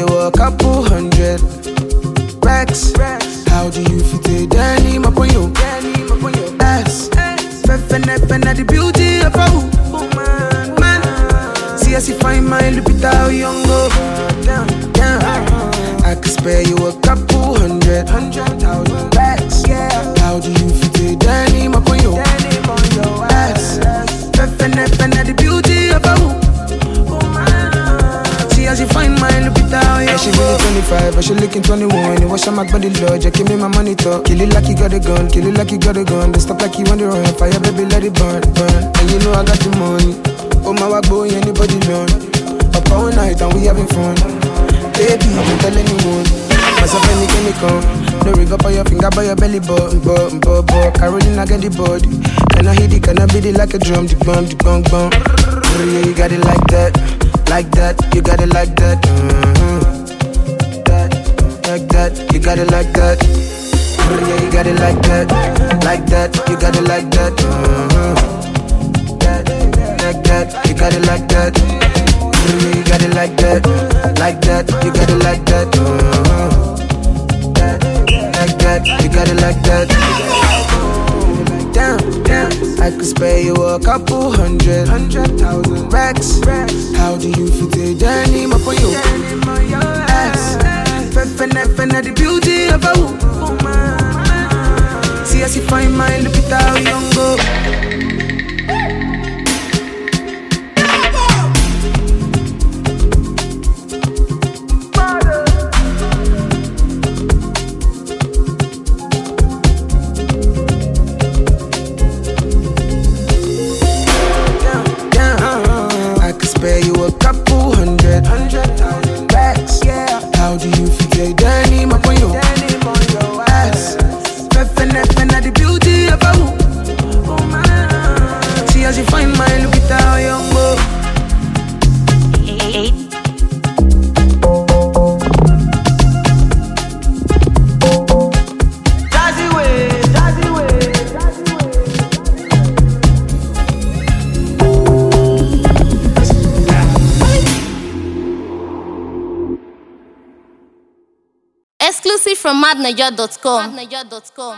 you a couple hundred racks. How do you fit it? Danny, my boy, you ass. Fefene, the beauty of a woman. Man, see as you find my Lupita Nyong'o. I could spare you a couple hundred racks. How do you fit it? Danny, my boy, you ass. Fefene, the beauty of a woman. As you find my Lupita, yeah. She really 25, but she looking 21. You wash my body, Lord, just give me my money talk. Kill it like you got a gun, kill it like you got a gun. Don't stop like you on the run, fire baby, let it burn. And you know I got the money. Oh my boy, anybody run. Up all night and we having fun. Baby, don't tell anyone. Myself any chemical. No ring up on your finger by your belly button. Carolina get the body. Can I hit it, can I beat it like a drum? The bum. Yeah, you got it like that. Like that, you got it like that. Like that, you got it like that. Yeah, you got it like that. Like that, you got it like that. Like that, you got it like that. Yeah, you got it like that. Like that, you got it like that. Like that, you got it like that. Damn, I could spare you a couple hundred racks. How do you fit it? Danny, my boy, you ass. Fefene, the beauty of a woman. See as you find my Lupita Nyong'o. Spare you a couple hundred racks. How do you feel, Danny, my boy, ass. Fefene, the beauty of a woman. See as you find my Lupita Nyong'o. Exclusive from madniger.com.